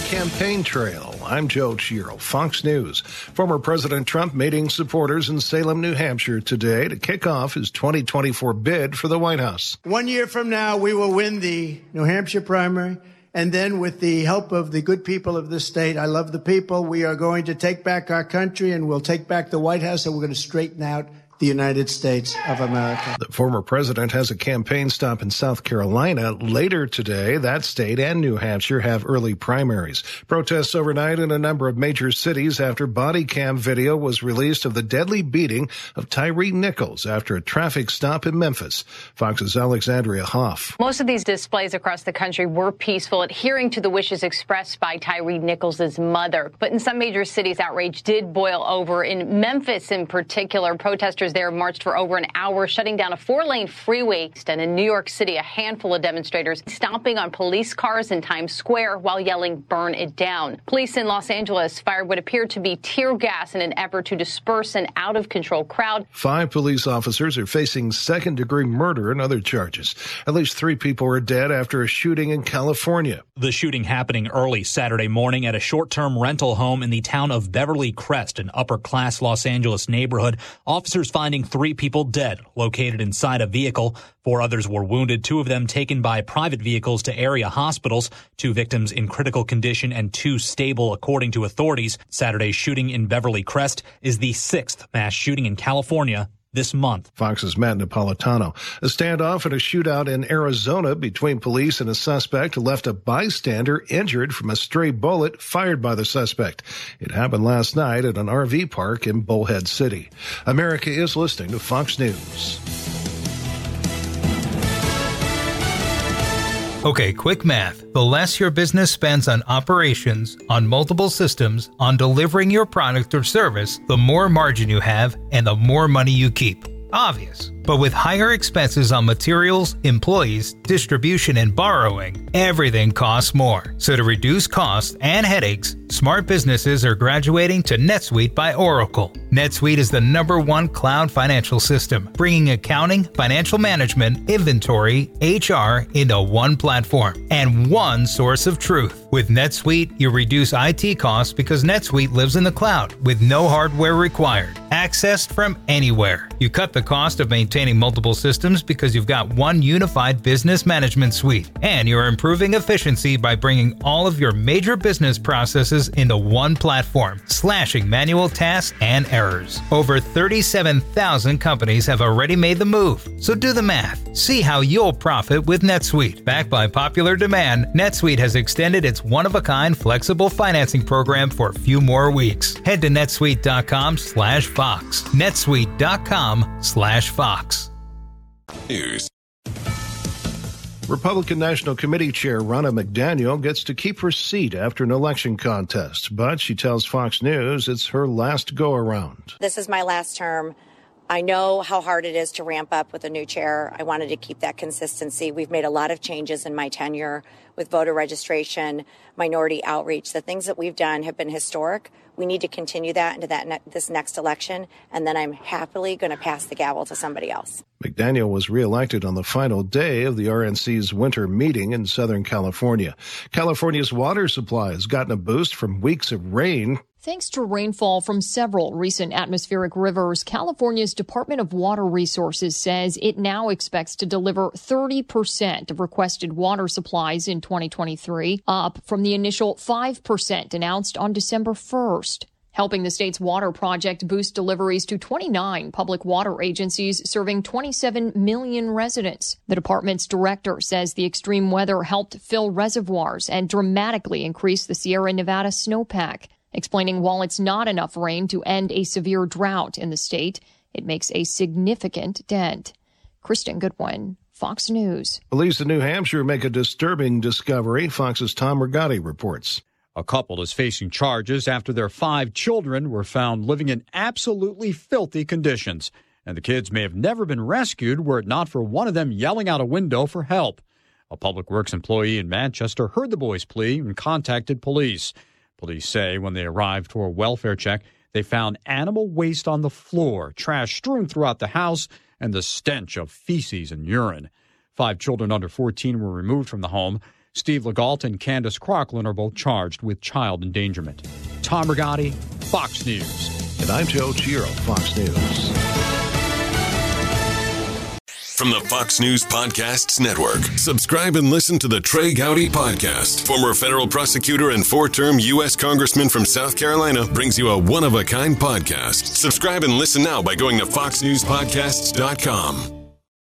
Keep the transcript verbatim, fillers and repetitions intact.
campaign trail. I'm Joe Giro, Fox News. Former President Trump meeting supporters in Salem, New Hampshire today to kick off his twenty twenty-four bid for the White House. One year from now, we will win the New Hampshire primary. And then with the help of the good people of this state, I love the people, we are going to take back our country and we'll take back the White House and we're going to straighten out the United States of America. The former president has a campaign stop in South Carolina later today. That state and New Hampshire have early primaries. Protests overnight in a number of major cities after body cam video was released of the deadly beating of Tyre Nichols after a traffic stop in Memphis. Fox's Alexandria Hoff. Most of these displays across the country were peaceful, adhering to the wishes expressed by Tyre Nichols' mother. But in some major cities, outrage did boil over. In Memphis in particular, protesters there marched for over an hour, shutting down a four-lane freeway. And in New York City, a handful of demonstrators stomping on police cars in Times Square while yelling, "Burn it down." Police in Los Angeles fired what appeared to be tear gas in an effort to disperse an out-of-control crowd. Five police officers are facing second-degree murder and other charges. At least three people are dead after a shooting in California. The shooting happening early Saturday morning at a short-term rental home in the town of Beverly Crest, an upper-class Los Angeles neighborhood. Officers finding three people dead, located inside a vehicle. Four others were wounded, two of them taken by private vehicles to area hospitals. Two victims in critical condition and two stable, according to authorities. Saturday's shooting in Beverly Crest is the sixth mass shooting in California this month. Fox's Matt Napolitano. A standoff and a shootout in Arizona between police and a suspect left a bystander injured from a stray bullet fired by the suspect. It happened last night at an R V park in Bullhead City. America is listening to Fox News. Okay, quick math. The less your business spends on operations, on multiple systems, on delivering your product or service, the more margin you have and the more money you keep. Obvious. But with higher expenses on materials, employees, distribution, and borrowing, everything costs more. So to reduce costs and headaches, smart businesses are graduating to NetSuite by Oracle. NetSuite is the number one cloud financial system, bringing accounting, financial management, inventory, H R into one platform and one source of truth. With NetSuite, you reduce I T costs because NetSuite lives in the cloud with no hardware required, accessed from anywhere. You cut the cost of maintaining multiple systems because you've got one unified business management suite, and you're improving efficiency by bringing all of your major business processes into one platform, slashing manual tasks and errors. Over thirty-seven thousand companies have already made the move, so do the math. See how you'll profit with NetSuite. Backed by popular demand, NetSuite has extended its one-of-a-kind flexible financing program for a few more weeks. Head to netsuite.com slash Fox. netsuite.com slash Fox. News. Republican National Committee Chair Ronna McDaniel gets to keep her seat after an election contest, but she tells Fox News it's her last go-around. This is my last term. I know how hard it is to ramp up with a new chair. I wanted to keep that consistency. We've made a lot of changes in my tenure with voter registration, minority outreach. The things that we've done have been historic. We need to continue that into that ne- this next election, and then I'm happily going to pass the gavel to somebody else. McDaniel was reelected on the final day of the R N C's winter meeting in Southern California. California's water supply has gotten a boost from weeks of rain. Thanks to rainfall from several recent atmospheric rivers, California's Department of Water Resources says it now expects to deliver thirty percent of requested water supplies in twenty twenty-three, up from the initial five percent announced on December first. Helping the state's water project boost deliveries to twenty-nine public water agencies serving twenty-seven million residents. The department's director says the extreme weather helped fill reservoirs and dramatically increase the Sierra Nevada snowpack, explaining while it's not enough rain to end a severe drought in the state, it makes a significant dent. Kristen Goodwin, Fox News. Police in New Hampshire make a disturbing discovery. Fox's Tom Rigotti reports. A couple is facing charges after their five children were found living in absolutely filthy conditions. And the kids may have never been rescued were it not for one of them yelling out a window for help. A Public Works employee in Manchester heard the boy's plea and contacted police. Police say when they arrived for a welfare check, they found animal waste on the floor, trash strewn throughout the house, and the stench of feces and urine. Five children under fourteen were removed from the home. Steve Legault and Candace Crocklin are both charged with child endangerment. Tom Rigotti, Fox News. And I'm Joe Giro, Fox News. From the Fox News Podcasts Network, subscribe and listen to the Trey Gowdy Podcast. Former federal prosecutor and four-term U S Congressman from South Carolina brings you a one-of-a-kind podcast. Subscribe and listen now by going to fox news podcasts dot com.